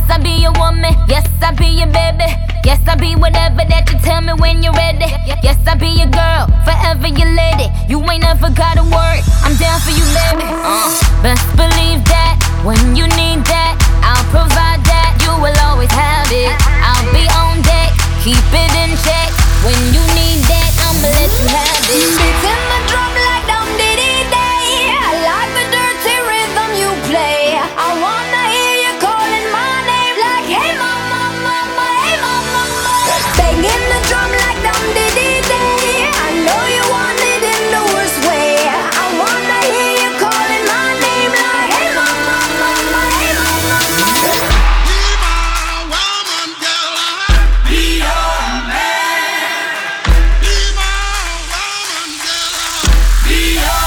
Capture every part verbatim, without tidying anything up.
I be your woman. Yes, I be your baby. Yes, I be whatever that you tell me when you're ready. Yes, I be your girl, forever your lady. You ain't never gotta worry, I'm down for you, baby. Uh, best believe that when you need that, I'll provide that. You will always have it. I'll be on deck, keep it in check. When you need that, I'ma let you have it. Beating the drum like dum diddy day. I like the dirty rhythm you play. I wanna hear you calling my name like, hey mama, mama, hey mama, mama. Banging the drum like dum diddy day. I know you want it in the worst way. I wanna hear you calling my name like, hey mama, mama, hey mama, mama. Be my woman, girl. Be your man. Be my woman, girl. Be your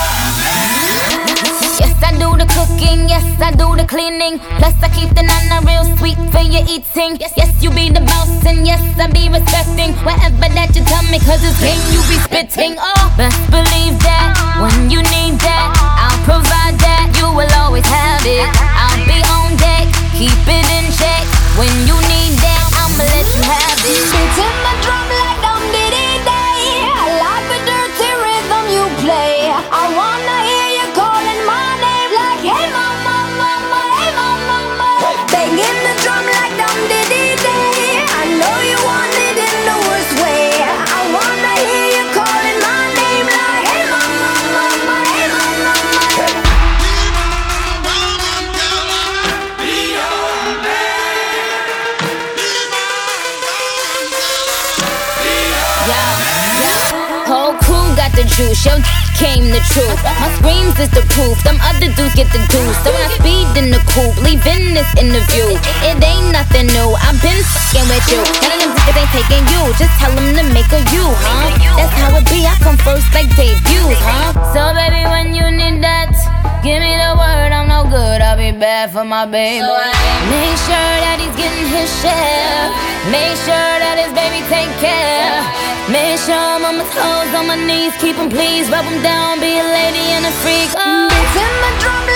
man. Yes, I do the cooking, yes, I do the cleaning. Plus, I keep the nana real sweet for your eating. Yes, yes, you be the boss, and yes, I be respecting whatever that you tell me, cause it's game you be spitting. Oh, best believe that when you need that, I'll provide that. You will always have it. I'll be on deck, keep it in check. When you need that, I'ma let you have it. Beating the drum like dum diddy day. I like the dirty rhythm you play. I wanna hear you calling my name like, hey mama, mama, hey mama, mama. Banging the drum like dum diddy day. I know you want it in the worst way. I wanna hear you calling my name like, hey mama, mama, hey mama, mama. Be my woman, girl. Be your man. Be my woman, girl. Be your Yeah, yeah. Whole crew got the juice, yo came the truth. My screams is the proof, them other dudes get the deuce. So when I speed in the coupe, leaving this interview, it ain't nothing new, I've been fucking with you. None of them niggas ain't taking you, just tell them to make a you, huh? That's how it be, I come first like debuts, huh? So baby, when you need that, give me the word, I'm no good, I'll be bad for my baby. Make sure that he's getting his share. Make sure that his baby take care. Make sure I'm on my toes, on my knees, keep him please, rub him down, be a lady and a freak. Oh. Beating the drum